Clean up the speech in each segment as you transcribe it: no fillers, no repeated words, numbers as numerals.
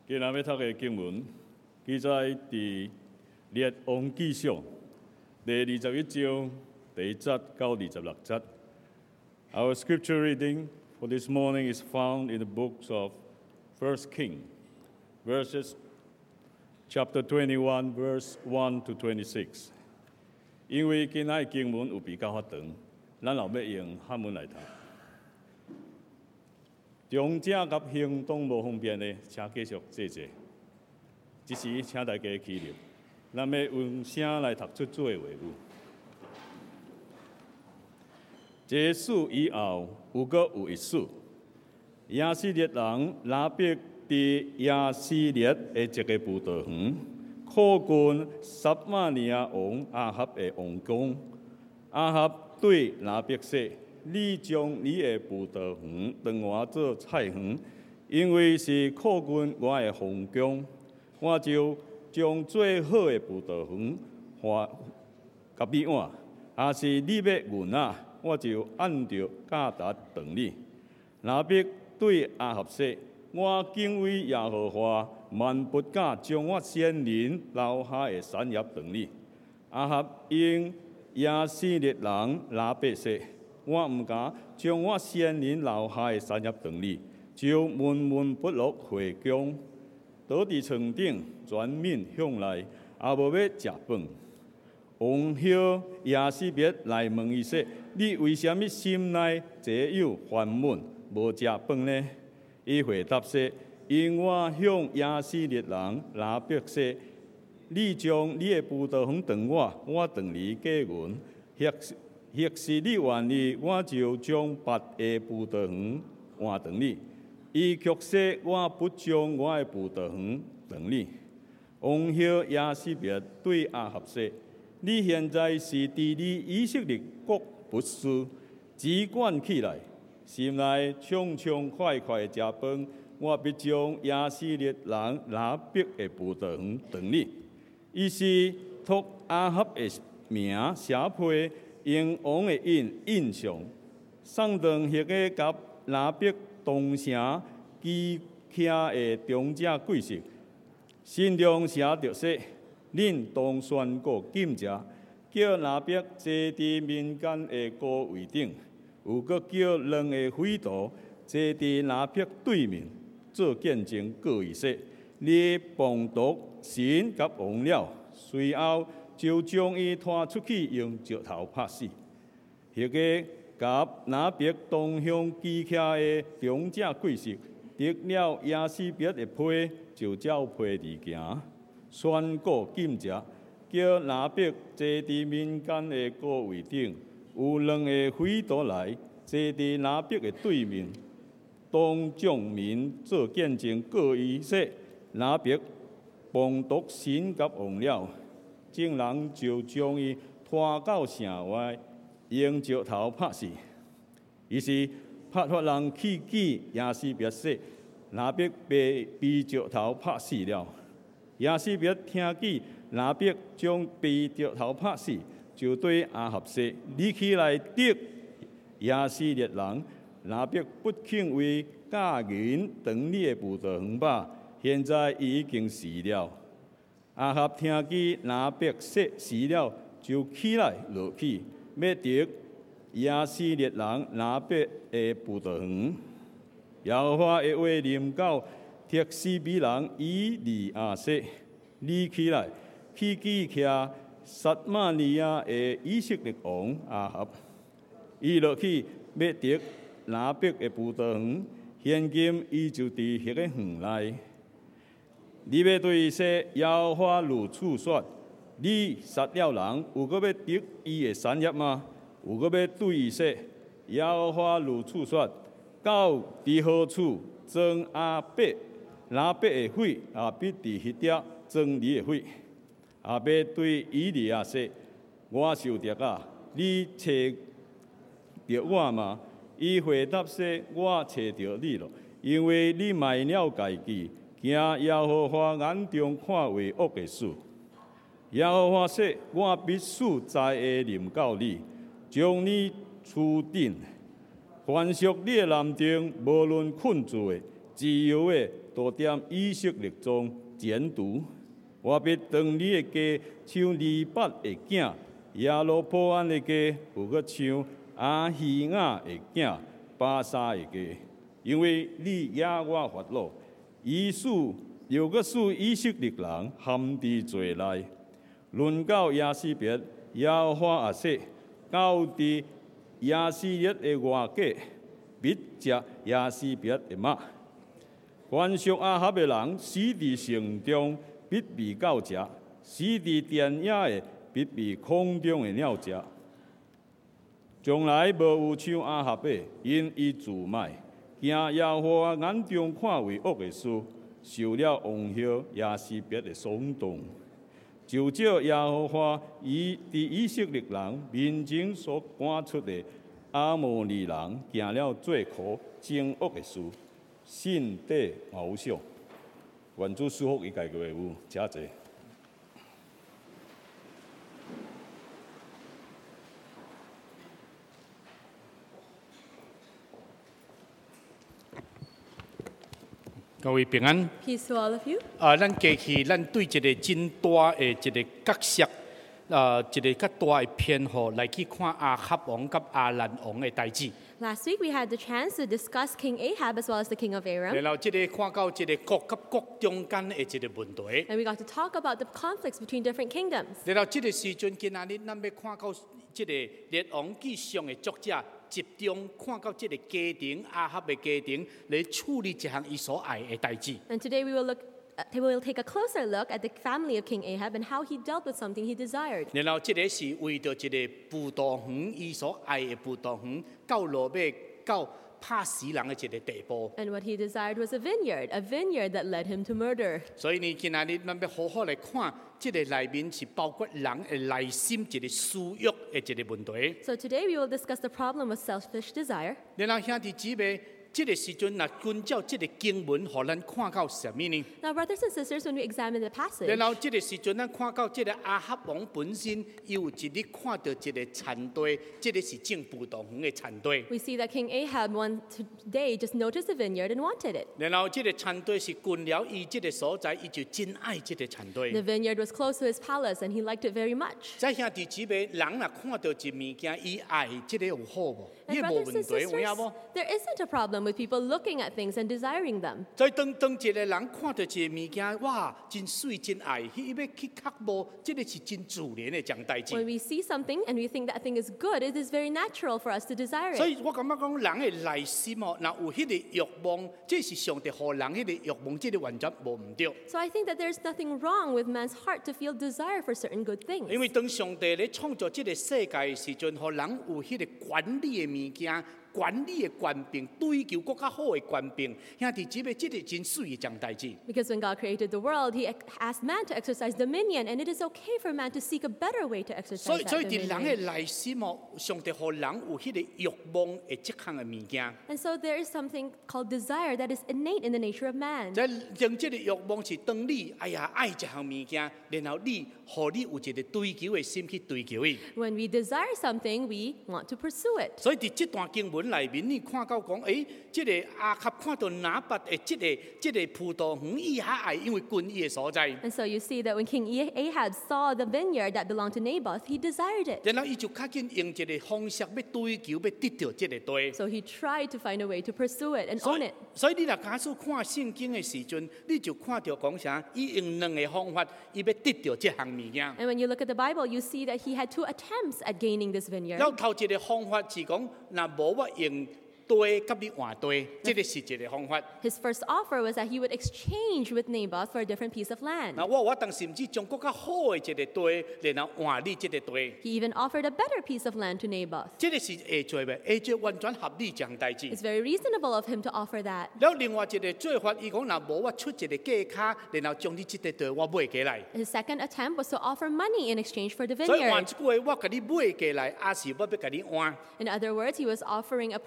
今日要读的经文记载伫《列王纪上》第21章第1節到26節。Our scripture reading for this morning is found in the books of 1 Kings, chapter 21, verse 1 to 26. 因为今仔的经文有比较发长，咱后要用汉文来读。中正甲行动无方便的，请继续坐坐。这时，请大家起立，咱要用声来读出主的话语。这事以后，有一事，亚斯列人拉比伫亚斯列的一个葡萄园，靠近撒玛利亚王亚哈的王宫。亚哈对拉比说：“你将你的葡萄园转换做菜园，因为是靠近我的皇宫，我就将最好的葡萄园还给你换。也是你要运啊，我就按照价值还你。”拉比对亚哈说：“我敬畏耶和华，万不敢将我先人留下的产业还你。”亚哈应亚斯列人拉比说：“我唔敢将我先人留下的产业还你，就闷闷不乐回宫，倒伫床顶，全面向内，也无要食饭。”王后亚斯别来问伊说：“你为什么心内这有烦闷，无食饭呢？”伊回答说：“因我向亚斯列人拉比说，你将你的葡萄园转我转你过阮。若是你愿意，我就将别的葡萄园换转你。”伊却说：“我不将我的葡萄园转你。”王后亚斯别对亚哈说：“你现在是伫你以色列国不事，只管起来，心内畅畅快快食饭。我必将亚斯列人拉比的葡萄园转你。”伊是托亚哈的名写批，用王的印象，送长迄个甲拉比同城基徛的中者贵族，信中写着说：“恁当宣告禁食，叫拉比坐伫民间的高位顶，有阁叫两个匪徒坐伫拉比对面，做见证，告伊说：你谤毒神甲王了。随后就将伊拖出去，用石头拍死。迄个甲拉比同乡基徛的中者贵族，得了亚斯别的批，就照批而行，宣告禁食，叫拉比坐伫民间的高位顶，有两个匪徒来坐伫拉比的对面，当众民做见证，告伊说：拉比谤毒神甲王了。众人就将伊拖到城外，用石头拍死。于是拍发人去见亚斯别说：拉比被石头拍死了。亚斯别听见拉比将被石头拍死，就对亚哈说：你起来得亚斯列人，拉比不肯为假银转你的葡萄园吧，现在已经死了。亚哈听见拉比说死了，就起来落去，要得亚斯列人拉比的葡萄园。耶和华的话临到帖西比人以利亚说：你起来，去见徛撒玛利亚的以色列王亚哈。伊落去要得拉比的葡萄园，现今伊就伫迄个园内。你要对伊说：耶和华如此说：你杀了人，有阁要得伊的产业吗？有阁要对伊说：耶和华如此说：狗伫何处装阿伯拉比的血，也必伫迄遐装你的血。阿伯对以利亚说：我受敌啊，你找着我吗？伊回答说：我找着你了，因为你卖了家己，行耶和华眼中看为恶的事。耶和华说：我必使灾厄临到你，将你厝顶，凡属你的男丁，无论困住的、自由的， 多点以色列中前途。我必当你的家像利伯的囝，耶罗波安的家有个像阿希亚的囝巴沙的家，因为你惹我发怒，又个使以色列人陷伫罪内。论到亚西别，耶和华也说，到伫亚西列的外界，必食亚西别的肉。凡属亚哈的人，死伫城中，必被狗食；死伫田野的，必被空中的鸟食。将来无有像亚哈的，因伊自卖，行耶和华眼中看为恶的事，受了王后亚西别的耸动。就照耶和华伫以色列人面前所赶出的阿摩利人，行了最可憎恶的事，信地偶像。愿主赐福伊家嘅话语，谢谢。 各位平安。 Peace to all of you. 咱过去咱对一个真大的一个角色，一个较大的偏好来去看亚哈王甲亚兰王的代志。 Last week we had the chance to discuss King Ahab as well as the king of Aram. 然后这个看到这个国甲国中间的一个问题。 And we got to talk about the conflicts between different kingdoms. 然后这个时阵，今仔日咱要看到这个列王记上的作者集中看到这个家庭亚哈的家庭来处理一项伊所爱的代志。 And today we will take a closer look at the family of King Ahab and how he dealt with something he desired. 然後這個是為着一個葡萄園，伊所愛的葡萄園，到落尾到拍死人的一個地步。 And what he desired was a vineyard that led him to murder. 所以呢，今仔日咱要好好來看，這個內面是包括人的內心一個私欲的一個問題。 So today we will discuss the problem of selfish desire. 然後兄弟姊妹，這個時陣若遵照這個經文，互咱看到什麼呢？ Now, brothers and sisters, when we examine the passage, 然後這個時陣，咱看到這個亞哈王本身，有一日看到一個殘堆，這個是種葡萄園的殘堆。 we see that King Ahab one day just noticed a vineyard and wanted it. 然後這個殘堆是近了伊這個所在，伊就真愛這個殘堆。 The vineyard was close to his palace and he liked it very much. 在兄弟姊妹，人若看到一物件，伊愛，這個有好無？ And 伊無 brothers 問 and 題，有影 sisters, 無？ there isn't a problem with people looking at things and desiring them. 所以當一個人看到一個物件，哇，真水真愛，伊要去刻無，這個是真自然的種代 When 志。 we see something and we think that thing is good, it is very natural for us to desire 所 it. 以我感覺講，人的內心哦，若有迄個慾望，這是上帝予人迄個慾望，這個完全無毋對。 So I think that there's nothing wrong with man's heart to feel desire for certain good things. 因為當上帝咧創造這個世界的時陣，予人有迄個管理的物件。管理的權柄，追求更加好的權柄，兄弟姊妹，這個真水的一件代志。 Because when God created the world, he asked man to exercise dominion, and it is okay for man to seek a better way to 所 exercise 以， that 所以伫人 dominion. 的內心哦，上帝予人有迄個慾望的這項的物件。 And so there is something called desire that is innate in the nature of man. 在將這個慾望是當你哎呀愛這項物件，然後你有一個追求的心去追求伊。 When we desire something, we want to pursue it. 所以伫這段經文內面，你看到講，這個亞哈看到拿伯的這個葡萄園，伊較愛，因為近伊的所在。 And so you see that when King Ahab saw the vineyard that belonged to Naboth, he desired it. 然後伊就較緊用一個方式要追求，要得到這個地。 So he tried to find a way to pursue it and 所 own 以 it. 所以你若假使看聖經的時陣，你就看到講啥？伊用兩個方法，伊要得到這項物件。 And when you look at the Bible, you see that he had 2 attempts at gaining this vineyard. 然後頭一個方法是講，若無我用地甲你換地，這個是一個方法。 His first offer was that he would exchange with Naboth for a different piece of land. 嗱，我當時唔知將更加好的一個地，然後換你這個地， He even offered a better piece of land to Naboth. 這個是會做咩？會做完全合理這項代志。 It's very reasonable of him to offer that. 然後另外一個做法，伊講若無我出一個價卡，然後將你這個地我買過來。 His second attempt was to offer money in exchange for the 所以換 vineyard. 一句話，我甲你買過來，還是我要甲你換。 In other words, he was offering a purchase or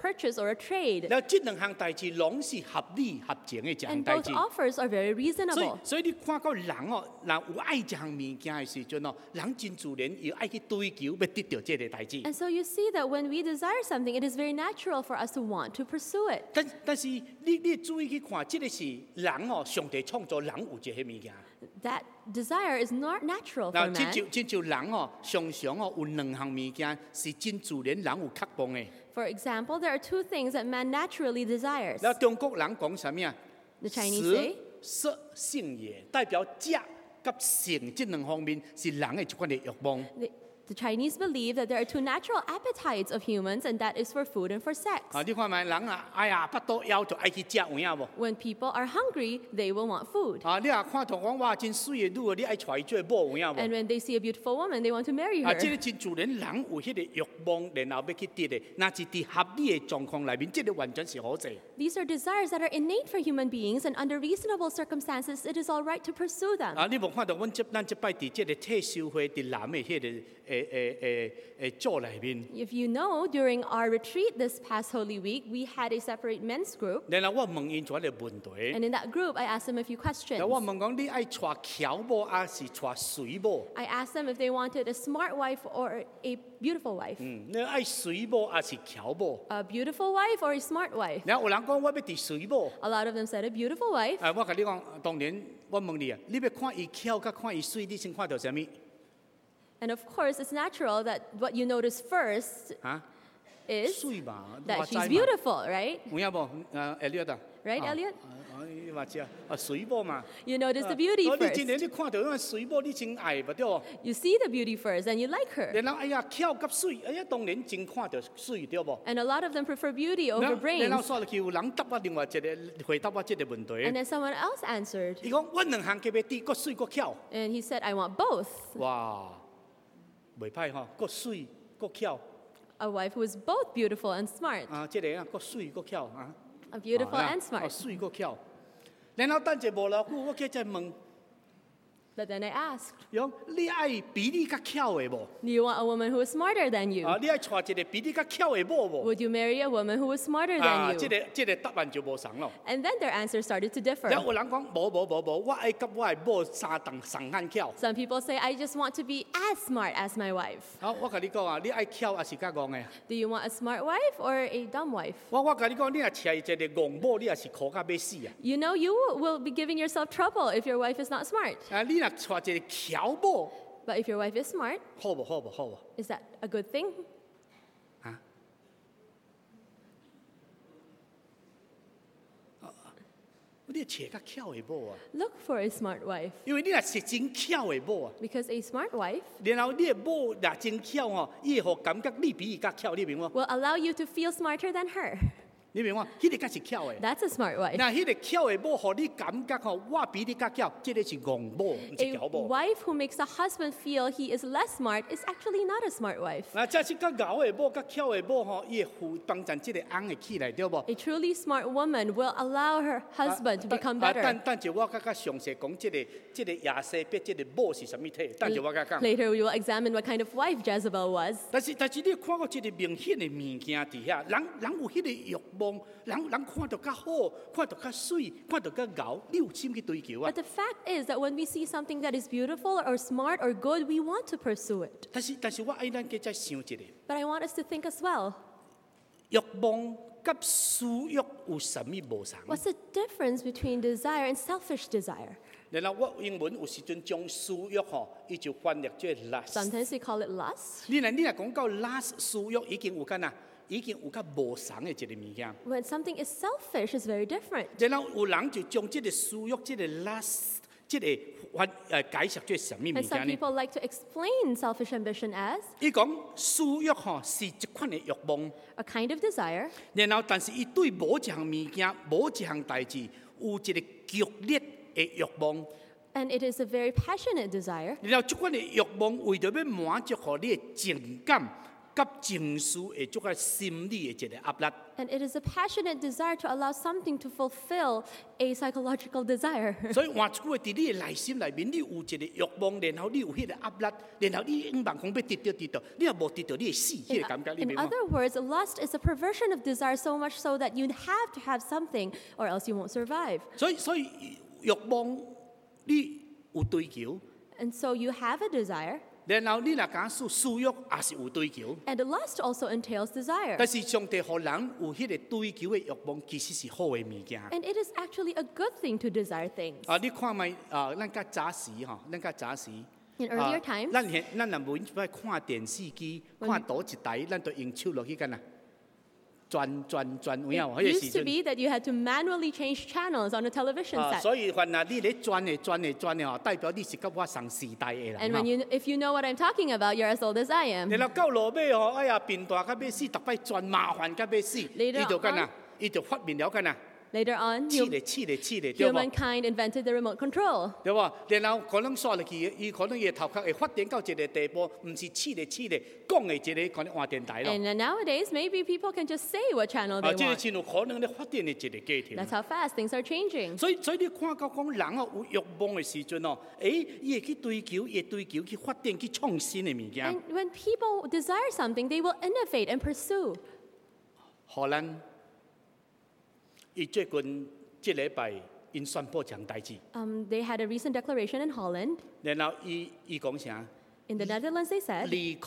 a trade. 然後這兩項代志攏是合理合情嘅一項 And 代 both 志。 offers are very 所 reasonable. 以，所以你看到人哦，人有愛一項物件嘅時陣哦，人真自然要愛去追求，要得到這個代志。 And so you see that when we desire something, it is very natural for us to want to pursue it. 但是你注意去看，這個是人哦，上帝創造人有這些物件。 That desire is not natural 嗱， for 真 man. 就人哦，常常哦有兩項物件是真自然人有渴望嘅。 For example, there are two things that man naturally desires. 嗱，中國人講什麼啊？ The Chinese say, 色性也，代表食及性這兩方面是人嘅一款嘅慾望。 the Chinese believe that there are two natural appetites of humans, and that is for food and for sex. 啊，你看咪人啊，哎呀，腹肚枵就愛去食有影無？ When people are hungry, they will want food. 啊，你啊看到講哇真水嘅女啊，你愛娶伊做某有影 And 無？ when they see a beautiful woman, they want to marry 啊， her. 這個真自然人有迄個慾望，然後要去得嘅，那是佇合理嘅狀況內面，這個完全是好事。 These are desires that are innate for human beings, and under reasonable circumstances, it is all right to pursue them. 啊，你無看到咱這擺佇這個退休會佇南嘅迄個組內面， If you know, during our retreat this past Holy Week, we had a separate men's group. 然後我問因一個問題， And in that group, I asked them a few 然 questions. 後我問講你愛娶巧某還是娶水某？ I asked them if they wanted a smart wife or a beautiful wife. 你愛水某還是巧某？ A beautiful wife or a smart wife? 然後有人講我要佇水某， A lot of them said a beautiful wife. 我甲你講，當然我問你啊，你要看伊巧甲看伊水，你先看到啥物？ And of course, it's natural that what you notice first 啊， is 水嘛， that she's beautiful, right? 有影無？Elliot 啊 Right, Elliot? 你話知啊？水某嘛。 You notice the beauty 你真 first. 正你看到嗰個水某，你真愛唔對喎？ You see the beauty first and you like her. 然後哎呀，巧甲水，哎呀，當然真看到水對無？ And a lot of them prefer beauty over 然後 brains. 刷落去有人答我另外一個回答我這個問 And 題。 then someone else answered. 伊講我兩項加要啲，個水個巧。 And he said, I want both. 哇，袂歹吼，個水個巧 A wife who is both beautiful and smart. 啊，即個啊，個水個巧啊。 A beautiful 啊 and 哦 smart. 水個巧。然後等者無偌久，我繼再問， But then I asked, 講你愛比你較巧的無？ do you want a woman who is smarter than you? 啊，你愛娶一個比你較巧的某無？ Would you marry a woman who is smarter 啊， than 即 you? 個即個答案就無同咯。 And then their answers started to differ. 然後有人講無，我愛甲我的某相同上漢巧。 Some people say, I just want to be as smart as my wife. 好，我甲你講啊，你愛巧還是較戇的？ Do you want a smart wife or a dumb wife? 我甲你講，你若娶一個戇某，你也是苦甲要死啊！ You know, you will be giving yourself trouble if your wife is not smart. 啊，你若娶一個巧某， But if your wife is smart, 好無好無好無？ is that a good thing? 啊？你找較巧的某啊， Look for a smart wife. 因為你若是真巧的某啊， Because a smart wife 然後你的某若真巧吼，伊會互感覺你比伊較巧，你明無？ will allow you to feel smarter than her. 你明無？迄個才是巧的。 That's a smart wife. 那迄個巧的某，互你感覺吼，我比你較巧，這個是戇某，毋是 A 巧某。 wife who makes a husband feel he is less smart is actually not a smart wife. 那這是較牛的某、較巧的某吼，伊會負幫襯這個翁的起來，對無？ A truly smart woman will allow her husband to become better. 但就我較詳細講，這個亞西別這個某是什麼體？但就我較講。 Later, we will examine what kind of wife Jezebel was. 但是你看到這個明顯的物件底下，人有迄個慾望，人看到較好，看到較水，看到較牛，你有心去追求啊 But？the fact is that when we see something that is beautiful or smart or good, we want to pursue it. 但是我愛咱家再想一個， But I want us to think as well. 慾望甲私欲有什麼無同？ What's the difference between desire and selfish desire? 然後我英文有時陣將私欲吼，伊就翻譯做 lust。 Sometimes we call it lust. 你若講到 lust 私欲，已經有干啊，已經有較無同的一個物件。 When something is selfish, it's very different. 然後有人就將這個私欲、這個 lust、這個解釋做什麼物 And some 件呢？ people like to explain selfish ambition as 伊講私欲吼是一款的慾望， a kind of desire, 然後但是伊對某一項物件、某一項代志有一個劇烈的慾望， and it is a very passionate desire. 然後這款的慾望為着要滿足互你的情感， 甲情绪的足个心理的一个压力。 And it is a passionate desire to allow something to fulfill a psychological desire. 所以换一句话，伫你的内心内面，你有一个欲望，然后你有迄个压力，然后你希望讲要得到，你若无得到，你会死，迄个感觉你 In 明白吗？ other words, lust is a perversion of desire so much so that you have to have something or else you won't survive. 所以欲望你有追求， And so you have a desire, 然後你若講私欲也是有追求， and lust also entails desire. 但是上帝互人有迄個追求的欲望，其實是好的物件。 And it is actually a good thing to desire things. 你看咪咱較早時吼，咱較早時。 In earlier times, 咱若無要看電視機，看倒一台，咱就用手落去干啊，轉，有影無？ it used to be that you had to manually change channels on a television set. 所以凡啊，你咧轉嘅吼，代表你是甲我同時代嘅人。 And if you know what I'm talking about, you're as old as I am. 然後到落尾吼，哎呀，變大甲要死，逐擺轉麻煩甲要死， Later 伊就干 on 啊，伊就發明了干啊， Later on, 試咧，對無？ humankind invented the remote control. 對無？然後可能刷落去，伊可能伊頭殼會發展到一個地步，毋是試咧，講嘅一個可能換電台咯。 And nowadays, maybe people can just say what channel 啊， they 即個 want. 真有可能咧發展嘅一個家庭。 That's how fast things are changing. 所以你看到講人哦有欲望嘅時陣哦，伊會去追求，去發展，去創新嘅物件。 And when people desire something, they will innovate and pursue. 荷蘭，伊最近即禮拜因宣布一項代誌， They had a recent declaration in Holland. 然後伊講啥？ In the Netherlands, they said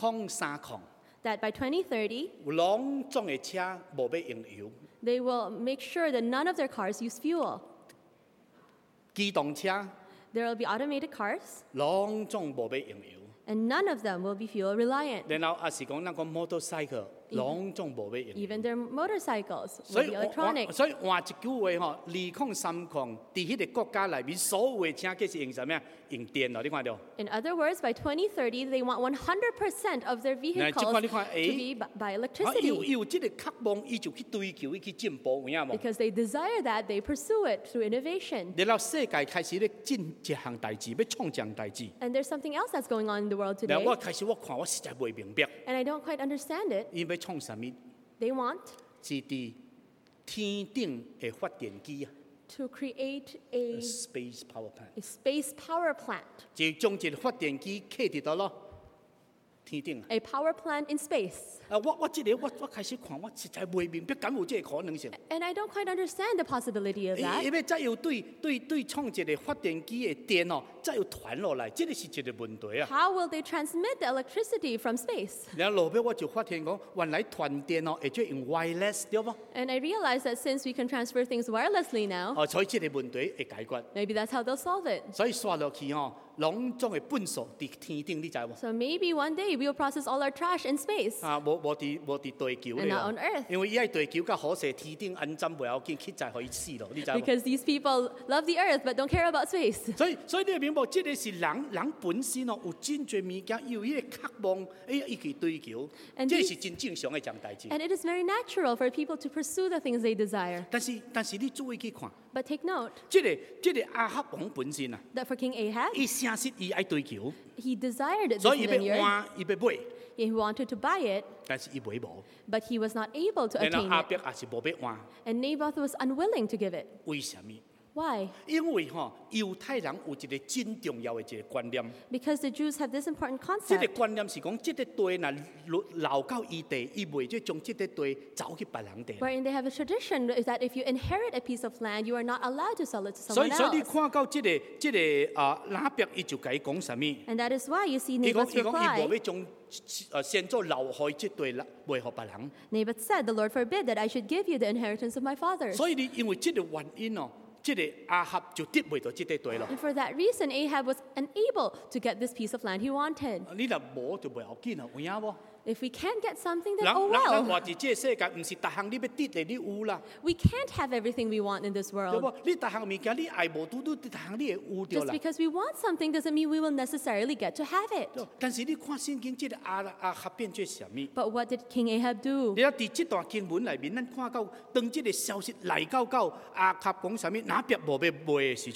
2030 that by 2030, 有兩種嘅車無要用油， they will make sure that none of their cars use fuel. 機動車 There will be automated cars, 兩種無要用油， and none of them will be fuel reliant. 然後也是講嗰個 motorcycle 兩種無要用油。 Even their motorcycles 所 will 以 be electronic. 所以換一句話吼，2030伫迄個國家內面，所有嘅車皆是用什麼？用電咯，你看到？ In other words, by 2030, they want 100% of their vehicles to be by 伊有 electricity. 有即個渴望，伊就去追求，伊去進步，有影無？ Because they desire that, they pursue it through innovation. 然後世界開始咧進一項代志，要創一項代志。 And there's something else that's going on in the world 然 today, 後我開始我看我實在袂明白， and I don't quite understand it. 伊要創什麼？ They want 是佇天頂嘅發電機啊 to create a ，space power plant， space power plant, 就將一個發電機架佇倒咯天頂啊。 a power plant in space. 我即個我開始看，我實在袂明白，敢有這個可能性？ And I don't quite understand the possibility of that. 因為再有對創一個發電機嘅電哦，再有傳落來，這個是一個問題啊。 How will they transmit the electricity from space? 然後後尾我就發現講，原來傳電哦，會做用 wireless 對不？ And I realize that since we can transfer things wirelessly now, 所以這個問題會解決。 maybe that's how they'll solve it. 所以刷落去哦，兩種嘅本數佇天頂，你知無？ So maybe one day we will process all our trash in space 無佇地球 and 咧 not on Earth. 因為伊喺地球甲火星天頂安裝袂要緊，去在可以死咯，你知無？ Because these people love the Earth but don't care about space. 所以你明白，這個是人本身哦，有真濟物件，有迄個渴望，伊去追求， And 這 these- 是真正常嘅一件代志。 And it is very natural for people to pursue the things they desire. 但是你注意去看， But take note 這個亞哈王本身啊， that for King Ahab, 伊誠實伊愛追求， he desired this 所以伊要 vineyard. 換，伊要買， He wanted to buy it, 但是伊買無。 but he was not able to 然後 obtain 亞 it. 伯也是無要換， And Naboth was unwilling to give it. 為什麼？ Why? 因為猶太人有一個真重要嘅一個觀念， Because the Jews have this important 這個 concept 觀念是講，這個地若留到伊地，伊袂就將這個地走去別人地。 wherein they have a tradition is that if you inherit a piece of land, you are not allowed to sell it to 所 someone 以你 else. 看到這個拿伯，伊就甲伊講什麼？ And that is why you see 伊講 Naboth's 伊無 reply. 要將先做留害這地賣予別人。 Naboth said, "The Lord forbid that I should give you the inheritance of my fathers." 所以你因為這個原因哦，這個亞哈就得袂到這個地咯。 And for that reason, Ahab was unable to get this piece of land he wanted. 你若無就袂要緊啊，有影無？ If we can't get something, then 人 oh 人 well. 活伫這個世界，毋是逐項你要得的你有啦， We can't have everything we want in this 對 world. 無？你逐項物件你愛無拄拄，逐項你會有着 Just 啦。 because we want something doesn't mean we will necessarily get to have it. 但是你看聖經，這個亞哈變做什麼？ But what did King Ahab do? 你睇伫這段經文內面，咱看到當這個消息來到亞哈講什麼？拿伯無要賣的時陣，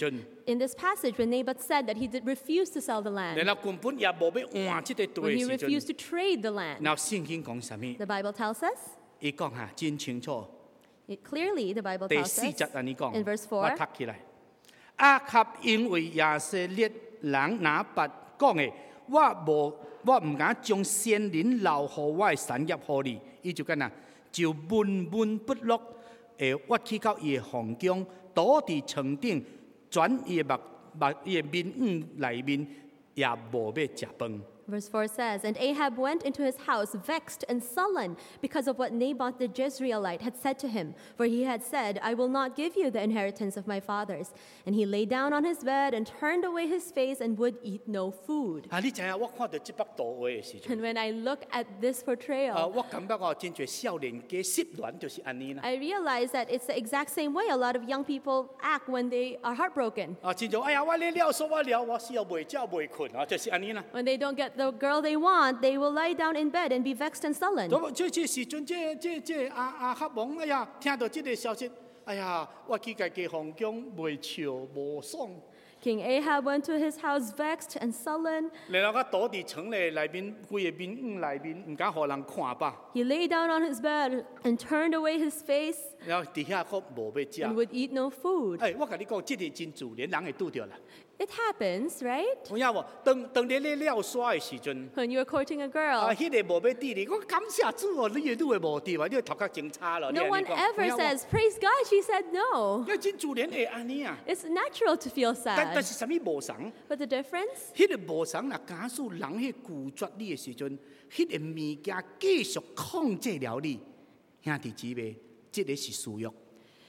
in this passage when Naboth said that he did refuse to sell the 然 land, 後根本也無要換這個地 when he 的時 refused 陣， to trade the land. 然後聖經講什麼？ The Bible tells us, 伊講下真清楚。 clearly the Bible 第 tells 4 us 節安尼講， in verse 我 4, 讀起來。亞哈因為以色列人拿拔講的，我唔敢將先人留給我的產業給你，伊就講啊，就悶悶不樂，我去到伊的皇宮，躲佇床頂，轉伊的面內面，也無要食飯。 Verse 4 says, And Ahab went into his house vexed and sullen because of what Naboth the Jezreelite had said to him. For he had said, I will not give you the inheritance of my fathers. And he lay down on his bed and turned away his face and would eat no food. 啊，你知影我看到這幅圖畫的時陣， And when I look at this portrayal, 我感覺真濟少年家失戀就是安尼啦。 I realize that it's the exact same way a lot of young people act when they are heartbroken. 啊，真就哎呀，我咧了說我了，我死又未食未困啊，就是安尼啦。 When they don't get the girl they want, they will lie down in bed and be vexed and sullen. 咁這時陣，這亞哈王，哎呀，聽到這個消息，哎呀，我去家己皇宮未笑無爽， King Ahab went to his house vexed and sullen. 然後我躲佇床咧內面，規個面內面，唔敢互人看吧。 He lay down on his bed and turned away his face 然後底下佫無要 and 食。 would eat no food. 哎，我甲你講，這個真自然，人會拄着啦。 It happens, right? 有影無？當你咧了耍的時陣。 When you're courting a 啊， girl, 迄個無要滴你，我感謝主哦，你會無滴嘛？你會頭殼真差咯。 no one ever says, Praise God. She said no. 因為真自然會安尼啊。 It's natural to feel 但 sad. 是什麼無常？ But the difference? 迄個無常若假使人去拒絕你的時陣，迄個物件繼續控制了你，兄弟姊妹，這個是私欲。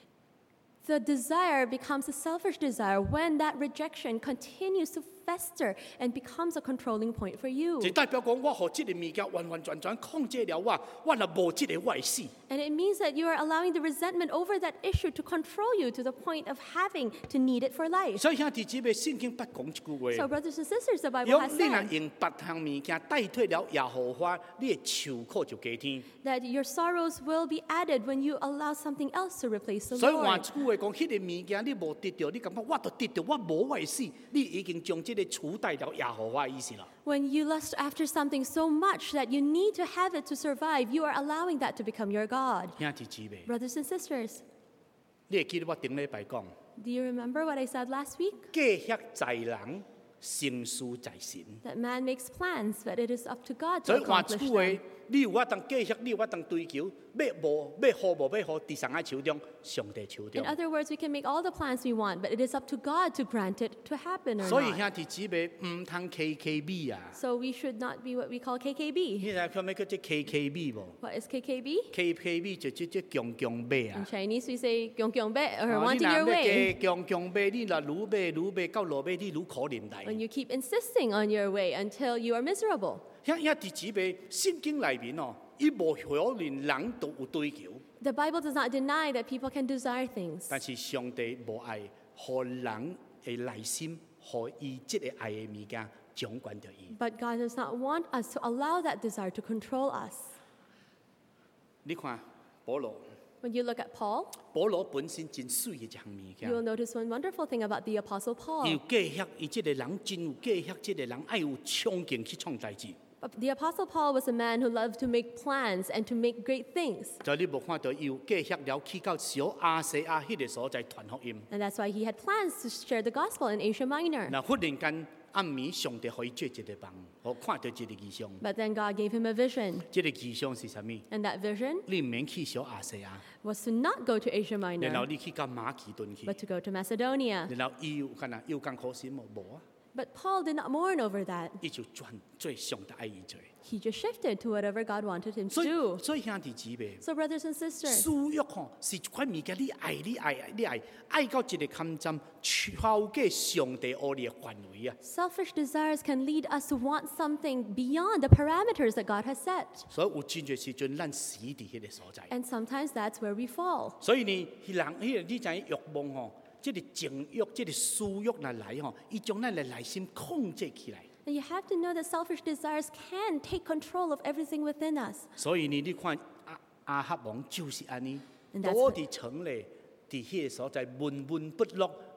The desire becomes a selfish desire when that rejection continues to fester and becomes a controlling point for you. 就代表講，我互這個物件完完全全控制了我，我若無這個我會死。 And it means that you are allowing the resentment over that issue to control you to the point of having to need it for life. 所以兄弟姊妹，聖經不講一句 So, 話。 brothers and sisters, the Bible 用 has 你若 said 用別項物件代替了耶和華，你的愁苦就加添。 that your sorrows will be added when you allow something else to replace the 所以換 Lord. 句話講，迄個物件你無得到，你感覺我都得到，我無會死，你已經將這個取代了耶和華的意思啦。 When you lust after something so much that you need to have it to survive, you are allowing that to become your God. 兄弟姊妹， Brothers and sisters, 你會記得我頂禮拜講， do you remember what I said last week? 計劃在人，成事在神。 That man makes plans, but it is up to God 所 to 以換 accomplish 句話 them.， 你有法當計劃，你有法當追求，要無要好無要好，第三個手中，上帝手 In 中。 other words, we can make all the plans we want, but it is up to God to grant it to happen or 所以 not. 兄弟姊妹唔通 KKB 啊！ So we should not be what we call 你 KKB. 知影咩叫做 KKB 無 What is KKB? ？KKB 就即強強買 In 啊！ Chinese, we say "gyong gyong be" or 哦 wanting your 你 way. 若要強買，你若愈買到落尾，你愈可憐 When 大。 you keep insisting on your way until you are miserable. 兄弟姊妹，聖經內面哦，伊無可能人都有追求， The Bible does not deny that people can desire things. 但是上帝無愛，互人的內心，互伊即個愛的物件掌管着伊。 But God does not want us to allow that desire to control us. 你看保羅， When you look at Paul, 保羅本身真水嘅一項物 you will 件， notice one wonderful thing about the Apostle 伊有 Paul. 計劃，伊即個人真有計劃，即個人愛有衝勁去創代志。 But the Apostle Paul was a man who loved to make plans and to make great things. 所以你無看到伊有計劃了去到小亞細亞迄個所在傳福音， And that's why he had plans to share the gospel in Asia Minor. 那忽然間暗暝上帝可以做一個夢，我看到一個異象。 But then God gave him a vision. 這個異象是啥物？ And that vision 你唔免去小亞細亞， was to not go to Asia 然後 Minor, 你去到馬其頓去， but to go to Macedonia. 然後伊有干那有艱苦心無？無啊， But Paul did not mourn over that. 伊就轉做上帝愛伊做。 He just shifted to whatever God wanted him to 所以 do. 所以兄弟姊妹， So, brothers and sisters, 私欲吼是一款物件，愛到一個坎站，超過上帝惡你嘅範圍啊！ selfish desires can lead us to want something beyond the parameters that God has set. 所以有真濟時陣，咱死佇迄個所在。 And sometimes that's where we fall. 所以呢，人迄個你知影慾望吼，即個情慾、即個私慾若來吼，伊將咱嘅內心控制起來。 And you have to know that selfish desires can take control of everything within us. 所以呢，你看亞哈王就是安尼， And that's 躲佇床咧，佇迄個所在悶悶不樂，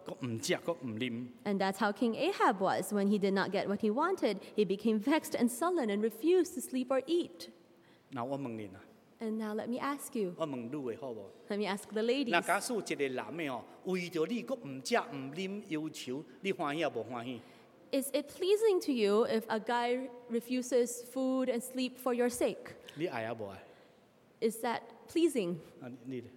唔食，佫唔啉。 And that's how King Ahab was. When he did not get what he wanted, he became vexed and sullen and refused to sleep or eat. 嗱，我問你啊， And now let me ask you, 我問女嘅好無？ let me ask the ladies. 嗱，假使一個男嘅哦，為着你佫唔食唔啉要求，你歡喜也無歡喜？ Is it pleasing to you if a guy refuses food and sleep for your sake? 你愛也無愛？ Is that pleasing? 啊，你咧？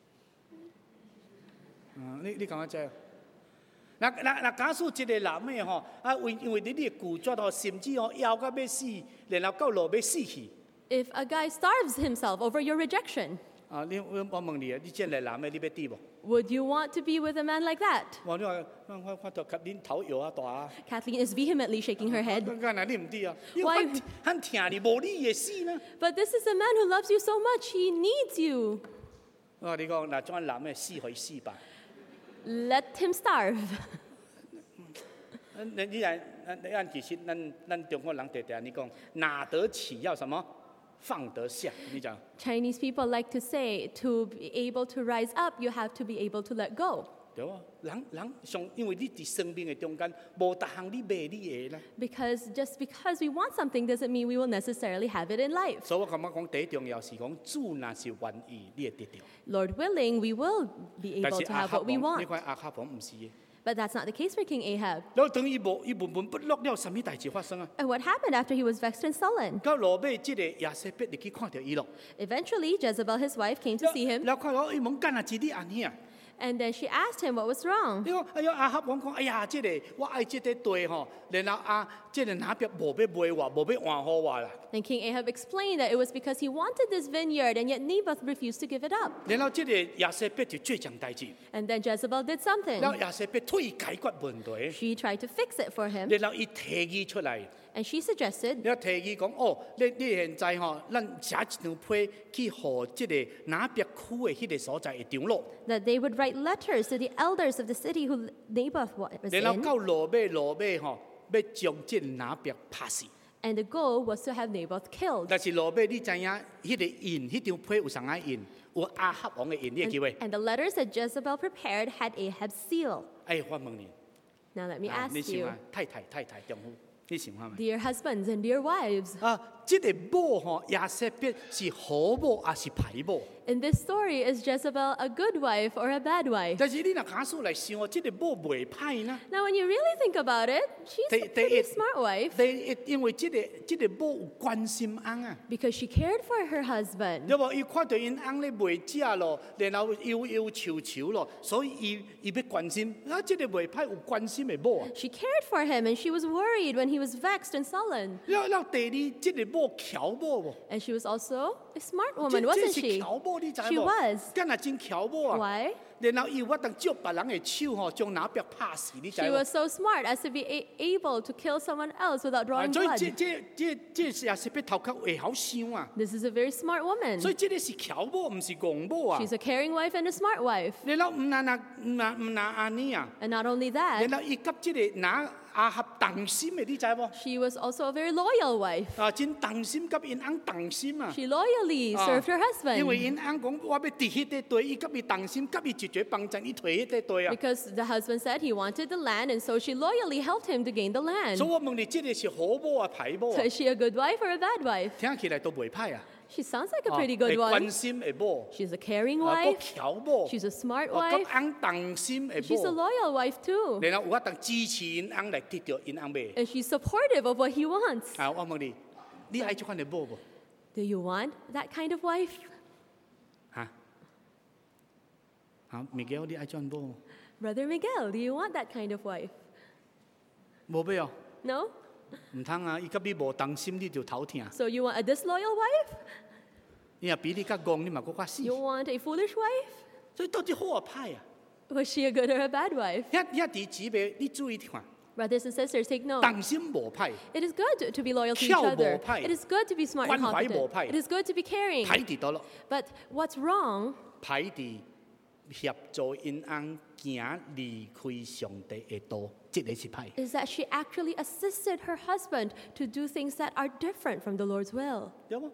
你講我知。嗱，假使一個男嘅吼，啊，因為你嘅拒絕吼，甚至吼枵到要死，然後到落要死去。 If a guy starves himself over your rejection, 啊，我問你啊，你這個男嘅你要抵無？ would you want to be with a man like that? 你話我就及恁頭搖啊大啊！ Kathleen is vehemently shaking her head. 嗱，你唔抵啊？ Why？ 很疼你，無你會死呢？ But this is a man who loves you so much, he needs you. 我你講嗱，種男嘅死可以死吧？ Let him starve. 你按其實咱中國人常常你講拿得起要什麼？放得下，你講。 Chinese people like to say, to be able to rise up, you have to be able to let go. 對啊，人上，因為你喺生命嘅中間，無逐項你買你嘅啦。 Because just because we want something doesn't mean we will necessarily have it in life. 所以我感覺講第一重要是講主若是願意，你會得到。 Lord willing, we will be 但 able 是 to 亞 have 哈 what we 王，你 want. 看亞哈王唔是嘅。 But that's not the case for King Ahab. 然後等伊悶悶不樂了，什麼代志發生啊？ And what happened after he was vexed and sullen? 到落尾，即個亞瑟別入去看到伊咯。 Eventually, Jezebel, his wife, came to see him, 然後看到伊問干啊，是你安尼啊？ and then she asked him what was wrong. 你講，哎呀，亞哈王講，哎呀，即個我愛即個地吼，然後即個那邊無要賣我，無要換予我啦。 And King Ahab explained that it was because he wanted this vineyard, and yet Naboth refused to give it up. 然後即個亞瑟別就做件代志， And then Jezebel did something. 然後亞瑟別退解決問題， She tried to fix it for him, 然後伊提議出來。 and she suggested 你提議講，哦，你現在吼，咱寫一張批去予即個那邊區嘅迄個所在嘅長老， that they would write letters to the elders of the city who Naboth was 然後 in, 到落尾吼，要將即個那邊拍死。 and the goal was to have Naboth killed. 但是落尾你知影，迄個印，迄張批有啥個印？有亞哈王嘅印，你會記袂？ And the letters that Jezebel prepared had Ahab's seal. 哎，我問你， Now let me 你 ask 想 you, 下，太太丈夫，你想下咪？ dear husbands and dear wives, 即個某吼，亞瑟別是好某還是歹某？ in this story, is Jezebel a good wife or a bad wife? 但是你若假使來想，即個某袂歹呢？ Now, when you really think about it, she's a pretty smart wife 因為即個某有關心翁啊。 because she cared for her husband. 對無？伊看到因翁咧袂食咯，然後憂愁咯，所以伊要關心。即個袂歹有關心的某啊。 She cared for him, and she was worried when he was vexed and sullen. 然後第二，即個某巧某喎。 And she was also a smart woman, wasn't 是 she? 巧某，你知 She 無？ was. 敢若真巧某啊！ Why? 然後伊有法當借別人嘅手吼，將那邊拍死，你知 She 無？ was so smart as to be able to kill someone else without drawing 所以 blood. 這是也是要頭殼會好想啊！ This is a very smart woman. 所以這個是巧某，唔是戆某啊！ She's a caring wife and a smart wife. 然後唔那安尼啊！ And not only that, 然後伊甲即個那亞合同心嘅，你知無？ she was also a very loyal wife. 真同心，甲因翁同心啊！ She loyally served her 因為 husband 因翁講我要佇迄個地，伊甲伊同心，甲伊一決幫襯，伊退迄個地啊！ because the husband said he wanted the land, and so she loyally helped him to gain the land. 所以我問你，即個是好某啊，歹某 So 啊？ is she a good wife or a bad wife? 聽起來都袂歹啊！ She sounds like a pretty good 會關 one. 心的某， She's a caring 個 wife. 巧某， She's a smart 甲 wife. 翁同心的 She's a 某， loyal wife too. 然後有法當支持因翁來得到因翁買。 And she's supportive of what he wants. 我問你，你愛這款的某無？ Do you want that kind of wife? Miguel，你愛這款某？ Brother Miguel, do you want that kind of wife? 無要哦， No? 唔通啊！伊甲你無同心，你就頭痛。 So you want a disloyal wife? 伊若比你較戆，你嘛佫較死。 You want a foolish wife? 所以到底好啊歹啊？ Was she a good or a bad wife? 遐弟姊妹，你注意看， Brothers and sisters, take note. 同心無歹， It is good to be loyal to each 跳 other. 無歹， It is good to be smart and 關懷無 competent. 歹， It is good to be caring. 歹佇倒咯， But what's wrong 歹佇協助因翁行離開上帝的道，這個是歹。 is that she actually assisted her husband to do things that are different from the Lord's will. 對無？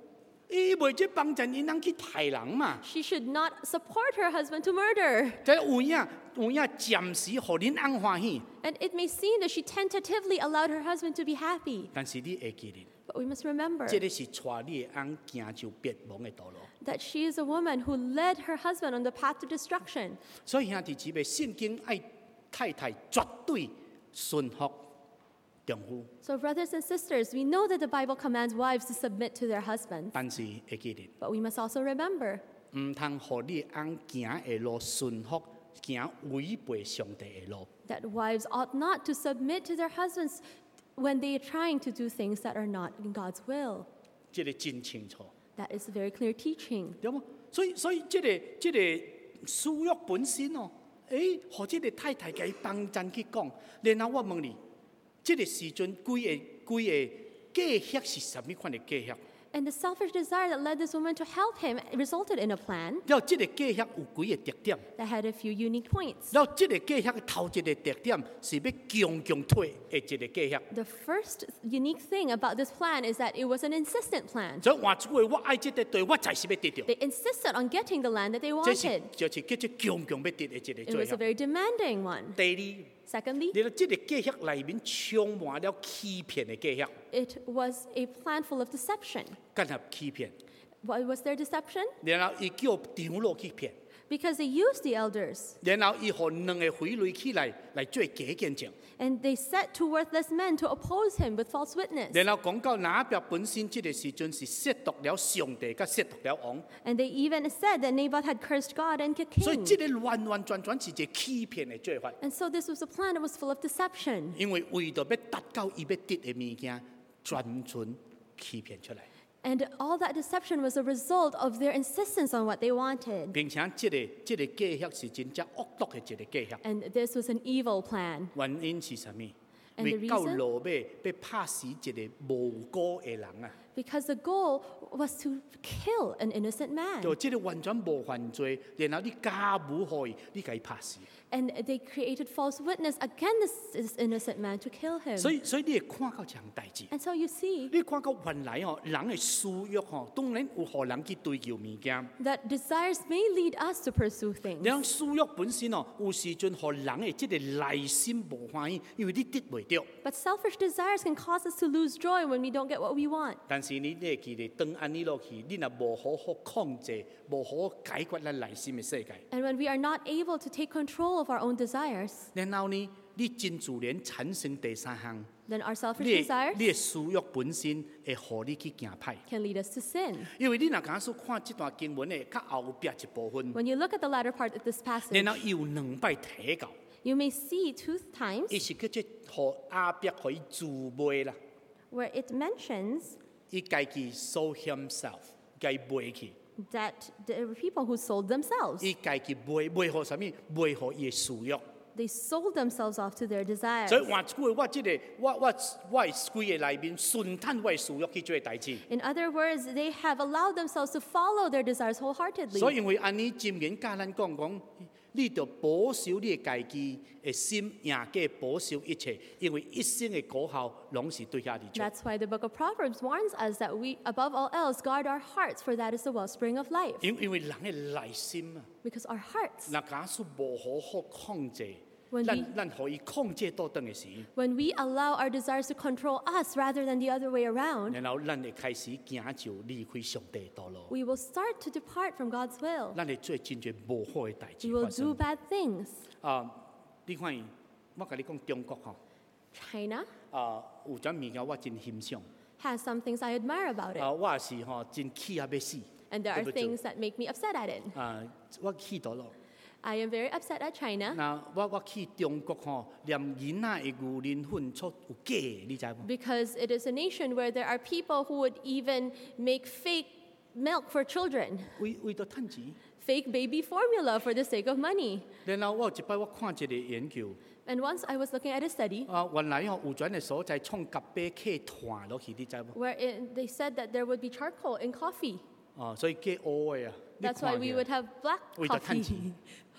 伊袂即幫襯因人去害人嘛。 She should not support her husband to murder. 即有影暫時互恁翁歡喜， And it may seem that she tentatively allowed her husband to be happy. 但是你會記得， But we must remember 即個是帶你的翁行就滅亡的道路。 that she is a woman who led her husband on the path to destruction. 所以兄弟姊妹，聖經愛太太絕對順服丈夫， So, brothers and sisters, we know that the Bible commands wives to submit to their husbands. 但是會記得， But we must also remember 唔通互你的翁行的路順服，行違背上帝的路。 that wives ought not to submit to their husbands when they are trying to do things that are not in God's will. 這個真清楚， That is very clear teaching. 對冇？所以這個私欲本身哦，互這個太太嘅幫陣去講，然後我問你，這個時陣規個計劃是什麼款嘅計劃？ And the selfish desire that led this woman to help him resulted in a plan 然後這個計劃有幾個特點？ that had a few unique points. 然後這個計劃嘅頭一個特點是要強強推的一個計劃。 The first unique thing about this plan is that it was an insistent plan. 所以換句話，我愛這個對，我才是要得到。 They insisted on getting the land that they 這是 wanted. 就是叫做強強要得的一個 It was a 計劃。 very demanding one. 第二， Secondly, 你到這個計劃裡面充滿了欺騙的計劃， it was a plan full of deception. 結合欺騙， Why was there deception? 然後伊叫長老去騙， Because they used the elders 然後伊互兩個傀儡起來做假見證， and they set two worthless men to oppose him with false witness. 然後講到拿伯本身這個時陣是褻瀆了上帝，甲褻瀆了王， And they even said that Naboth had cursed God and the 所以 king. 這個完完全全是一個欺騙的做法， And so this was a plan that was full of deception. 因為為着要達到伊要得的物件，專純欺騙出來。 And all that deception was a result of their insistence on what they wanted. 並且這個計劃是真正惡毒的一個計劃， And this was an evil plan. 原因是什麼？ And the 為到 reason? 落尾要拍死一個無辜的人啊！ Because the goal was to kill an innocent man. 就這個完全無犯罪，然後你假侮害，你給伊拍死。 And they created false witness against this innocent man to kill him. 所以你會看到這樣代志， And so you see 你看到原來哦，人嘅私欲哦，當然有互人去追求物件。 that desires may lead us to pursue things. 然後私欲本身哦，有時陣互人嘅這個內心無歡喜，因為你得袂到。 But selfish desires can cause us to lose joy when we don't get what we want. 但是你會記得，當安尼落去，你若無好好控制，無好好解決咱內心嘅世界。 And when we are not able to take control of our own desires, 然後呢，你真自然產生第三項， then our selfish 你 desires 嘅私欲本身會互你去行歹。 can lead us to sin. 因為你若假使看這段經文嘅較後壁一部分， When you look at the latter part of this passage, 然後伊有兩擺提到， you may see two times 伊是叫做互亞伯可以自賣啦， where it mentions 伊家己 sold himself，家賣去， that there were people who sold themselves. 伊家己賣互啥物？賣互伊嘅私欲。 They sold themselves off to their desires. 所以換句話，我這個我嘅規個裡面順攤我嘅私欲去做代志。 In other words, they have allowed themselves to follow their desires 所以 wholeheartedly. 因為安尼箴言教咱講，你就保守你嘅家己嘅心，贏過保守一切，因為一生嘅果效攏是對遐嚟做。 That's why the book of Proverbs warns us that we, above all else, guard our hearts, for that is the wellspring of life. 因為人嘅內心啊， Because our hearts, 若假使無好好控制， When 咱可以控制到等嘅時， when we allow our desires to control us rather than the other way around, 然後咱會開始行就離開上帝的道路， we will start to depart from God's will. 咱會做真濟無好嘅代 We 志 will 發 do 生。 bad things. 你看，我甲你講中國吼， China 有種物件我真欣賞， has some things I admire about it, 我也是吼真氣啊要死， and there are 對不對？ things that make me upset at it. 我氣到咯。 I am very upset at China 嗱，我去中國吼，連囡仔嘅牛奶粉出有假的，你知無？ because it is a nation where there are people who would even make fake milk for children, 為咗趁錢。 fake baby formula for the sake of money. 然後我有一擺我看一個研究， And once I was looking at a study 原來吼有種嘅所在創咖啡客團落去，你知無？ they said that there would be charcoal in coffee. 所以假烏嘅啊。你 That's why 看 we 起來 would have black With the coffee. tangy.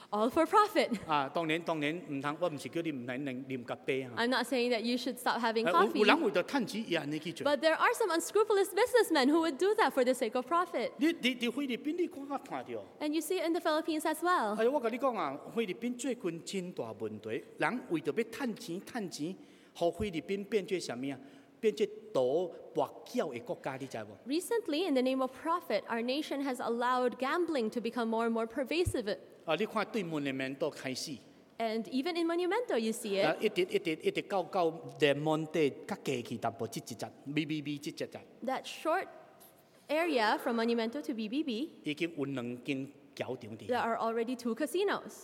all for profit. 當然唔通，我唔是叫你唔能啉咖啡啊。 I'm not saying that you should stop having 有 coffee. 人為咗趁錢而安尼去做。 But there are some unscrupulous businessmen who would do that for the sake of profit. 你菲律賓你看到， And you see it in the Philippines as well. 我跟你講啊，菲律賓最近真大問題，人為咗要趁錢，讓菲律賓變做什麼啊？變做賭博繳嘅國家，你知無？ Recently, in the name of profit, our nation has allowed gambling to become more and more pervasive. 你看對門嘅面都開始， And even in Monumento, you see it. 一直到連門地較過去淡薄，一節，BBB 一節， That short area from Monumento to BBB, 已經有2間球場啲。 there are already 2 casinos.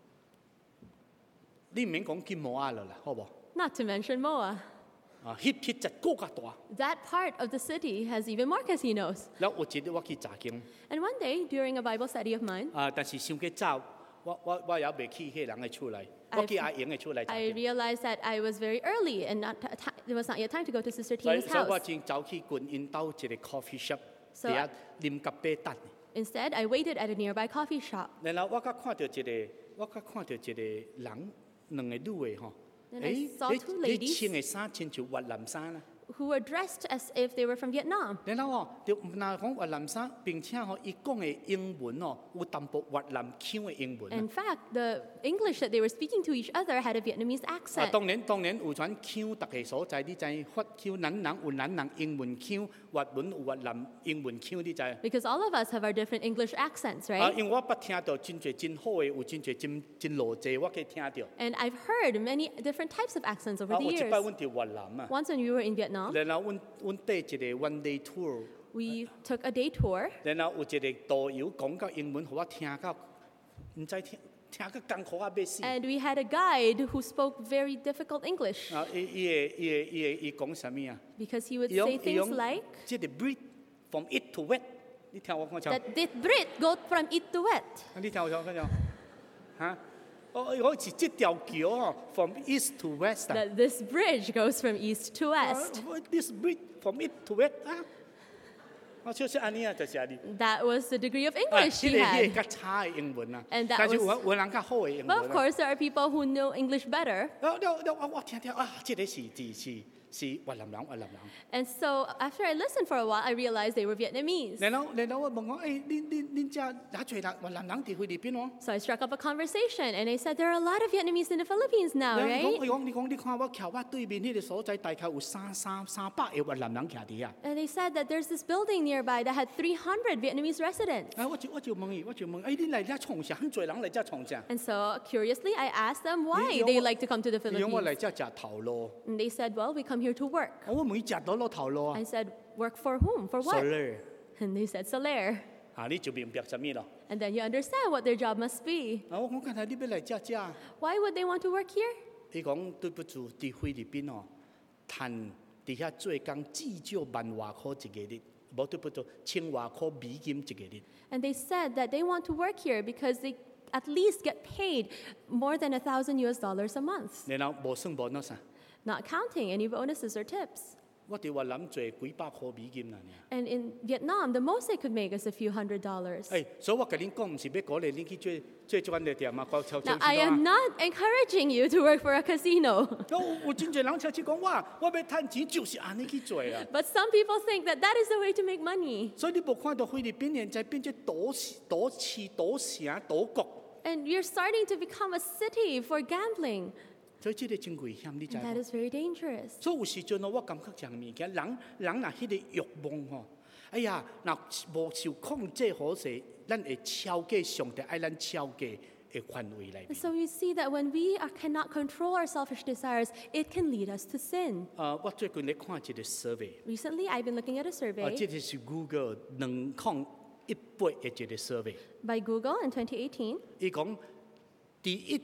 你唔免講金毛啊啦，好無？ Not to mention MOA. 翕節更加大。 That part of the city has even more casinos. 然後有一日我去查經， And one day, during a Bible study of mine, 但是想過走，我也未去迄人嘅厝內，我去阿英嘅厝內查 I 經。 realized that I was very early and it was not yet time to go to Sister 所以 Tina's 我 house. 正走去近因兜一個 coffee shop， So 第一啉咖啡等。 Instead, I waited at a nearby coffee shop. 然後我甲看到一個人，兩個女嘅吼， Then I saw 你 two 你 ladies 穿嘅衫穿像越南衫啦。 who were dressed as if they were from Vietnam. 然後就嗱講越南衫，並且伊講嘅英文有淡薄越南腔嘅英文。 In fact, the English that they were speaking to each other had a Vietnamese accent. 當然有傳腔，逐個所在你知法腔，咱人有咱人英文腔，越文有越南英文腔，你知？ Because all of us have our different English accents, right? 因為我捌聽到真濟真好嘅，有真濟真落濟，我可以聽到。 And I've heard many different types of accents over the 有一 years. 擺阮伫越南啊， Once when we were in Vietnam, 然後阮帶一個 one day tour， we took a day tour, 然後有一個導遊講到英文，互我聽到，唔知聽到艱苦啊要死。 and we had a guide who spoke very difficult English 伊講什麼啊？ because he would 伊 say 講 things like 即個 breed from east to west，你聽我講錯。 that this Brit go from east to west. 你聽我講講嚇？我是這條橋from east to west 啊。 That this bridge goes from east to west. This breed from east to west 啊。我就是安尼啊，就是安尼。 That was the degree of English 這 he 個 had. 較差嘅英文啊， And that 但是 was- 有人較好嘅英 But 文 of。course, there are people who know English better. 我聽啊，這個是越南人。 And so after I listened for a while, I realized they were Vietnamese. 然後我問我，恁遮哪最人越南人喺菲律賓喎？ So I struck up a conversation and I said, there are a lot of Vietnamese in the Philippines now, 你 right? 講，你看我徛我對面迄個所在，大概有300個越南人徛伫啊。 And they said that there's this building nearby that had 300 Vietnamese residents. 我就問伊，你嚟遮創啥？咁多人嚟遮創啥？ And so curiously, I asked them why You know they what- like to come to the 伊講我嚟 Philippines. 遮食頭路。 And they said, well, we come here to work. 我問伊食到攞頭路啊 I said, work for whom? For what? Solar And they said, Solaire. 你就明白什麼咯？ And then you understand what their job must be. 我講剛才你要嚟遮遮， Why would they want to work here? 伊講對不住，伫菲律賓趁伫遐做工至少萬外塊一個日，無對不住千外塊美金一個日。 And they said that they want to work here because they at least get paid more than $1,000 a month, 然後無算無那啥， not counting any bonuses or tips. 我哋越南做幾百塊美金啦。 And in Vietnam, the most they could make is a few $100s. 所以我甲恁講，唔是要鼓勵恁去做專業店啊， Now, I am not encouraging you to work for a casino, 有真濟人超市講我要趁錢就是安尼去做啊。 but some people think that that is the way to make money. 所以你無看到菲律賓現在變做賭市、賭城、賭國， And you're starting to become a city for gambling. 所以這個真危險，你知 And that 無？ is very dangerous. 所以有時陣我感覺像物件，人若迄個慾望哎呀，若無受控制好勢，咱會超過上帝愛咱超過嘅範圍內 And 面。 so you see that when we cannot control our selfish desires, it can lead us to sin. 我最近咧看一個 survey， Recently, I've been looking at a 這 survey 個是 Google 2018嘅一個 survey。 by Google in 2018. 伊講，第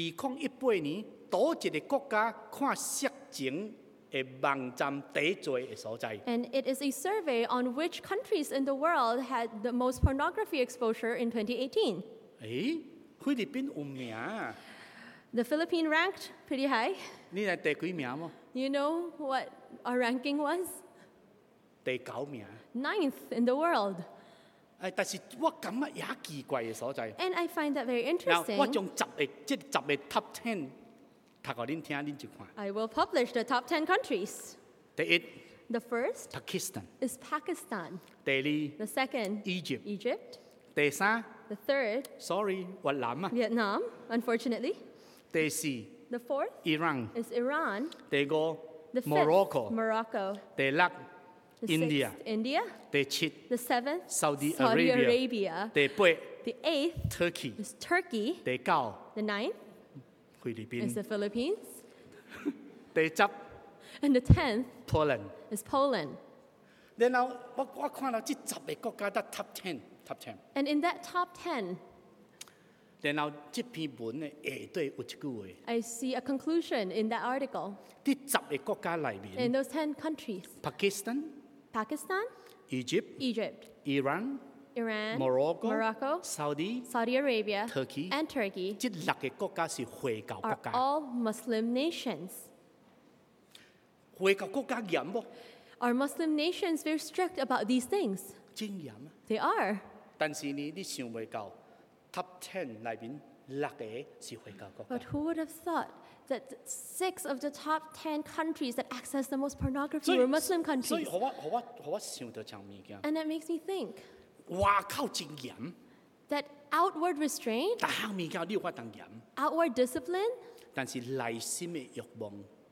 2018年，倒一個國家看色情嘅網站第一多嘅所在？ And it is a survey on which countries in the world had the most pornography exposure in 2018. 菲律賓有名啊， The Philippines ranked pretty high. 你係第幾名麼？ You know what our ranking was? 第9名。 9th in the world. 但是我感覺也奇怪嘅所在。 And I find that very 嗱，我 interesting. 將10個 top 10讀給恁聽，恁就看。 I will publish the top 10 countries. 第一 The first ，Pakistan； is Pakistan. 第 The second, 二，Egypt； Egypt. 第三 The third, ，sorry，越南啊； Vietnam, unfortunately. 第四 The fourth ，Iran； is Iran. 第五 The fifth, ，Morocco； Morocco. 第六 The ，India； sixth, India. 第七 The seventh, Saudi Saudi Arabia； Arabia. 第八 The eighth ，Turkey； is Turkey. 第九 The ninth 菲律 is 賓； the Philippines. 第十 And the 10th Poland。 is Poland. 然後我看到這10個國家得 top 10。 And in that top 10, 然後這篇文呢下底有一句話， I see a conclusion in that article. 啲10個國家裏 In 面 those 10 countries, ，Pakistan、 Pakistan, Egypt、 Egypt, Iran、 Iran, Morocco、 Morocco, Saudi， Saudi Arabia, Turkey and Turkey 這6個國家是回教國 are 家。 all Muslim nations. 回教國家嚴喎， Are Muslim nations very strict about these things? 真嚴啊！ They are. 但是呢，你想未到 top 10裏面6個是回教國 But 家。 who would have thought that 6 of the top 10 countries that access the most pornography 所以 were Muslim 所以 countries? 我想到一樣物件， And that makes me think 外口真嚴， that outward restraint, 但係物件你有法當嚴， outward discipline, 但是內心嘅慾望，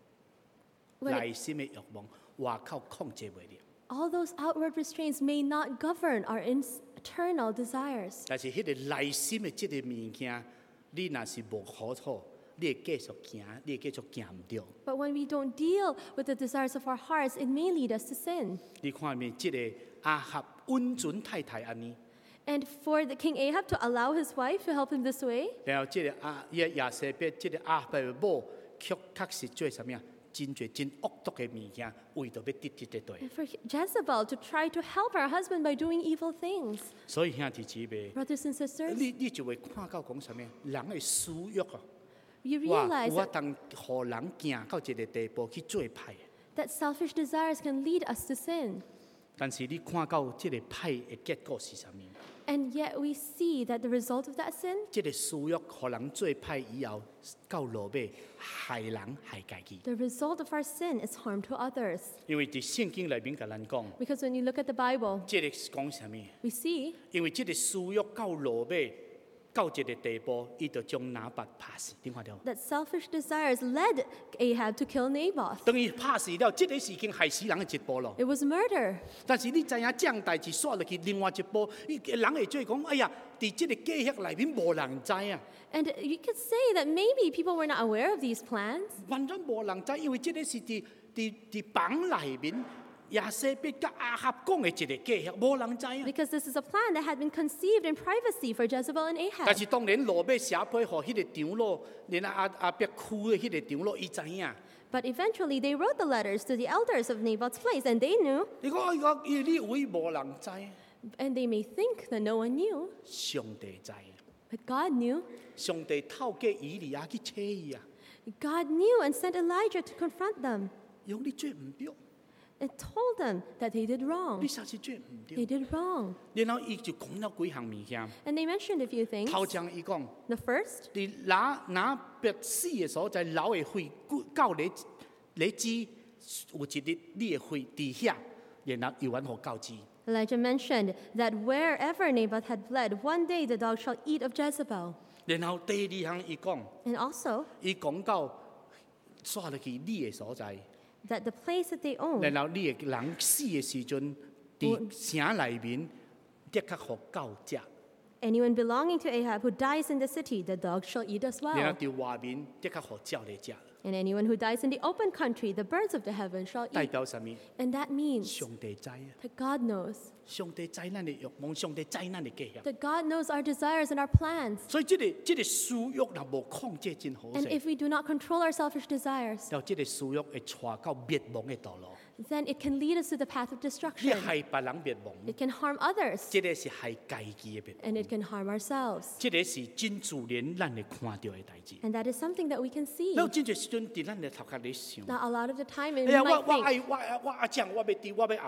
when it- 內心嘅慾望，外口控制唔了。 all those outward restraints may not govern our internal desires. 但是迄個內心嘅即個物件，你若是無好處，你會繼續行，你會繼續行唔到。 But when we don't deal with the desires of our hearts, it may lead us to sin. 你看面即個亞哈溫準太太安尼， And for the King Ahab to allow his wife to help him this way, 然後即個亞西別即個亞伯嘅某，確實做啥物啊？真濟真惡毒嘅物件，為到要得這個對。 and for Jezebel to try to help her husband by doing evil things. 所以兄弟姊妹， Brothers and sisters, 你就會看到講啥物？人嘅私欲啊！ you 哇！ realize 我 that, 當互人行到一個地步去做歹， that selfish desires can lead us to sin. 但是你看到這個歹嘅結果是啥物？ And yet we see that the result of that sin 這個私欲互人做歹以後，到落尾害人害家己。 the result of our sin is harm to others. 因為佇聖經裏面甲咱講， Because when you look at the Bible, 這個是講啥物？ we see 因為這個私欲到落尾，到一個地步，伊就將拿拔拍死。點看到？ that selfish desires led Ahab to kill Naboth. 等於拍死了，這個是已經害死人嘅一步咯。 It was murder. 但是你知影這樣代志煞落去另外一步，人會做講，哎呀，佇這個計劃裏面無人知啊， And you could say that maybe people were not aware of these plans 完全無人知，因為這個是佇房裏面。亞西別甲亞哈講嘅一個計劃，無人知啊。 because this is a plan that had been conceived in privacy for Jezebel and 但 Ahab. 是當然落尾寫批互迄個長老，連阿伯區嘅迄個長老伊知影。 But eventually they wrote the letters to the elders of Naboth's place, and they knew, 你講你以為無人知， and they may think that no one knew, 上帝知。 but God knew. 上帝透過以利亞去找伊啊， God knew and sent Elijah to confront them 用你做唔對， and told them that they did 你 wrong. 實是做唔 They 對。 did wrong. 然後伊就講了幾項物件。 And they mentioned a few things. 頭前伊講， The first, 你拿別死嘅所在，流嘅血到你知有一日你嘅血佇遐，然後又揾互告知。 Elijah mentioned that wherever Naboth had bled, one day the dog shall eat of Jezebel. 然後第二項伊講， And also 伊講到刷落去你嘅所在。 that the place that they owned 然後你嘅人死嘅時陣，佇城裏面的確互狗食， anyone belonging to Ahab who dies in the city, the dog shall eat as 然 well. 後佇外面的確互鳥嚟食。 And anyone who dies in the open country, the birds of the heaven shall 代 eat. 表什麼？ And that means 上帝知啊！ that God knows. 上帝知咱嘅慾望，上帝知咱嘅計劃。 That God knows our desires and our plans. 所以這個私欲若無控制真好 And 勢， if we do not control our selfish desires, 然後這個私欲會帶到滅亡嘅道路。 then it can lead us to the path of 你 destruction. 害別人滅亡， It can harm others, 這個是害家己嘅滅亡， and it can harm ourselves. 這個是真自然咱會看到嘅代志。 And that is something that we can see. 然後真濟時陣，佇咱嘅頭殼裡想， Now, a lot of the time, 哎 we 呀， might 我 think, 愛我阿這樣，我要愛。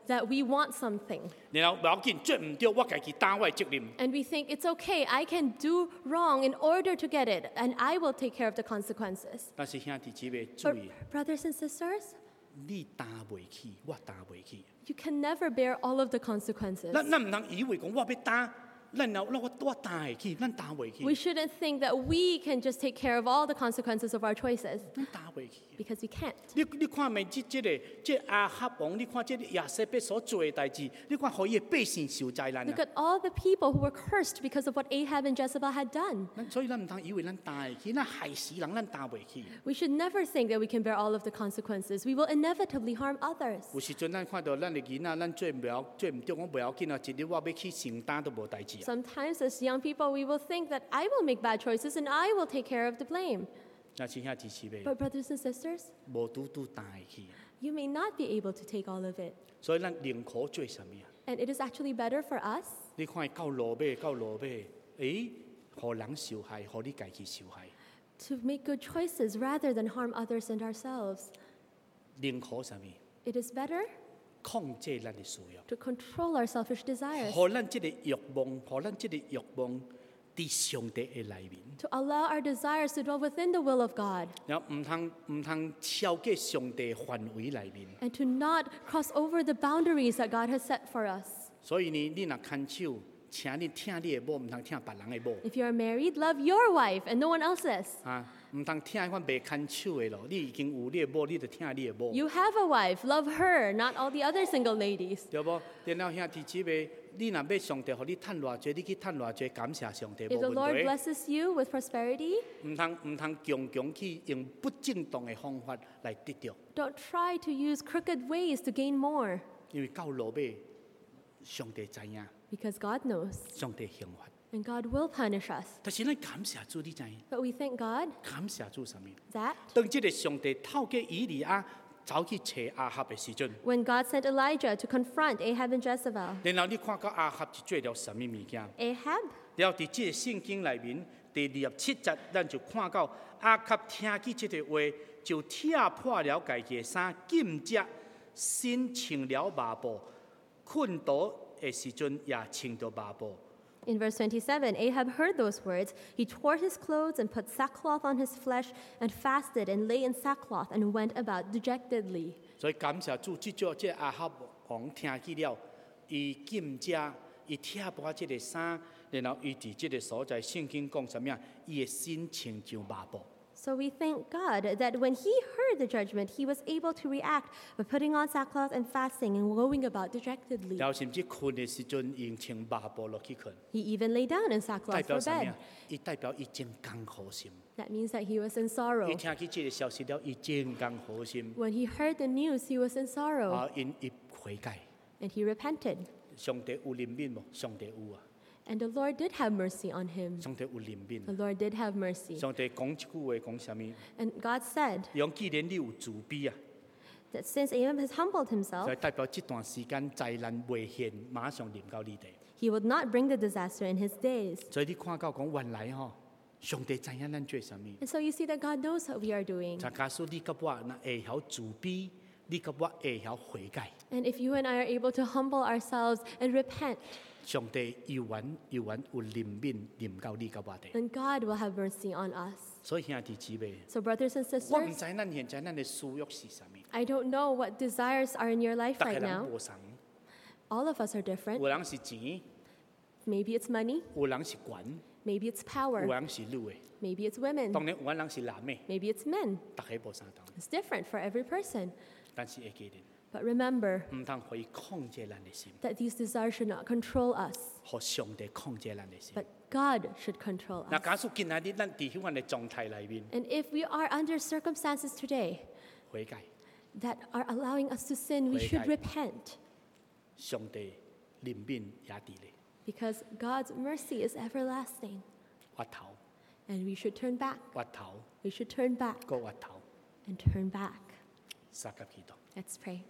that we want something. 然後唔要緊，做唔對，我家己擔我的責任。 And we think it's okay, I can do wrong in order to get it, and I will take care of the consequences. 但是兄弟姊妹注 But 意， brothers and sisters, 你擔袂起，我擔袂起。 you can never bear all of the consequences. 咱唔通以為講我要擔，咱我擔會起，咱擔袂起， We shouldn't think that we can just take care of all the consequences of our choices, 咱擔袂起。 because we can't. 你看咪這亞哈王，你看這亞西別所做的代志，你看可以百姓受災難 Look 啊！ at all the people who were cursed because of what Ahab and Jezebel had done. 所以咱唔通以為咱擔會起，咱害死人，咱擔袂起。 We should never think that we can bear all of the consequences. We will inevitably harm others. 有時陣咱看到咱的囡仔，咱做唔對，講袂要緊啊，一日我要去承擔都無代志啊。 Sometimes, as young people, we will think that I will make bad choices and I will take care of the blame. 那是兄弟姊妹， But, brothers and sisters, 無拄擔會起， you may not be able to take all of it. 所以咱寧可做什麼啊？ And it is actually better for us 你看伊到路尾，誒，互人受害，互你家己受害， to make good choices rather than harm others and ourselves. 寧可什麼？ It is better 控制咱的需要。 to control our selfish desires, 互咱這個慾望，互咱這個慾望佇上帝的內面， to allow our desires to dwell within the will of God, 然後唔通超過上帝範圍內面。 and to not cross over the boundaries that God has set for us. 所以呢，你若牽手，請你聽你的某，唔通聽別人的某。 If you are married, love your wife and no one else's. 啊，唔通聽迄款袂牽手的咯。你已經有你的某，你就聽你的某， You have a wife, love her, not all the other single ladies. 對不？然後兄弟姊妹，你若要上帝，互你趁偌濟，你去趁偌濟，感謝上帝 If 無 the Lord 問題。 blesses you with prosperity, 唔通強去用不正當的方法來得到， don't try to use crooked ways to gain more, 因為到落尾，上帝知影， because God knows, 上帝刑罰。 and God will punish us. 但是咱感謝主，你知影？ But we thank God 感謝主什麼？ that 當這個上帝透過以利亞走去找亞哈的時陣， when God sent Elijah to confront Ahab and Jezebel, 然後你看到亞哈是做了什麼物件？ Ahab 然後喺這個聖經裡面第27節，咱就看到亞哈聽見這個話，就拆破了家己的衫，禁食，先穿了麻布，困倒的時陣也穿着麻布。 In verse 27, Ahab heard those words. He tore his clothes and put sackcloth on his flesh and fasted and lay in sackcloth and went about dejectedly. 所以感謝主，這亞哈王聽見了，伊禁食，伊拆破這個衫，然後伊伫這個所在，聖經講什麼？伊的心穿上麻布。 So we thank God that when he heard the judgment, he was able to react by putting on sackcloth and fasting and going about dejectedly. 然後甚至困的時陣，用穿麻布落去困， He even lay down in 代 sackcloth 表 for 什麼 bed.？ 伊代表伊真艱苦心。 That means that he was in 伊 sorrow. 聽見這個消息了，伊真艱苦心。 When he heard the news, he was in sorrow 啊，因伊悔改， and he repented. 上帝有憐憫無？上帝有啊， And the Lord did have mercy on him. 上帝有憐憫 The。Lord did have mercy. 上帝講一句話，講什麼？ And God said 用既然你有慈悲啊， that since Ahab has humbled 就 himself, 代表這段時間災難未現，馬上臨到你哋。 he would not bring the disaster in his days. 所以你看到講原來吼，上帝知影咱做什麼。 And so you see that God knows what we are doing. 就假使你甲我若會曉慈悲，你甲我會曉悔改， And if you and I are able to humble ourselves and repent, 上帝永遠有憐憫臨到你甲我哋。 then God will have mercy on us. 所以兄弟姊妹， So, brothers and 我唔 sisters, 知咱現在咱嘅需要是什麼。 I don't know what desires are in your life 大家 right 人 now. 無同， All of us are different. 有人是錢， Maybe it's money, 有人是權， maybe it's 有 power, 人是女嘅， maybe it's women, 當然有人是男嘅， maybe it's men. 大家無相同。 It's different for every person. 但是會記得， But remember 唔通可以控制咱嘅心， that these desires should not control us, 互上帝控制咱嘅心。 but God should control 嗱， us. 假使今仔日咱伫迄款嘅狀態裡面 And if we are under circumstances today 悔改， that are allowing us to sin, we should repent 上帝憐憫也伫咧， because God's mercy is everlasting. 屈頭， And we should turn back. 屈頭， We should turn back 個屈頭， and turn back. 三級祈禱。 Let's pray.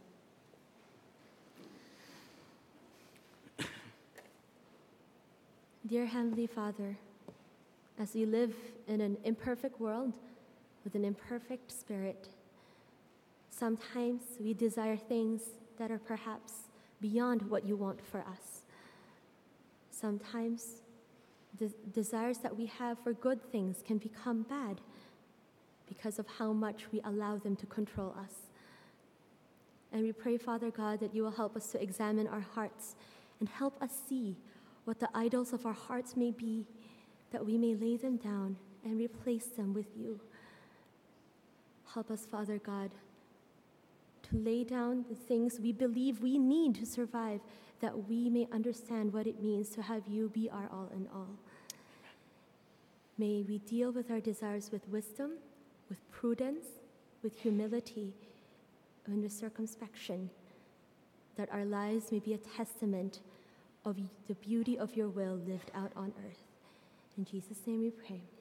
Dear Heavenly Father, as we live in an imperfect world with an imperfect spirit, sometimes we desire things that are perhaps beyond what you want for us. Sometimes the desires that we have for good things can become bad because of how much we allow them to control us. And we pray, Father God, that you will help us to examine our hearts and help us see what the idols of our hearts may be, that we may lay them down and replace them with you. Help us, Father God, to lay down the things we believe we need to survive, that we may understand what it means to have you be our all in all. May we deal with our desires with wisdom, with prudence, with humility, and with circumspection, that our lives may be a testament of the beauty of your will lived out on earth. In Jesus' name we pray.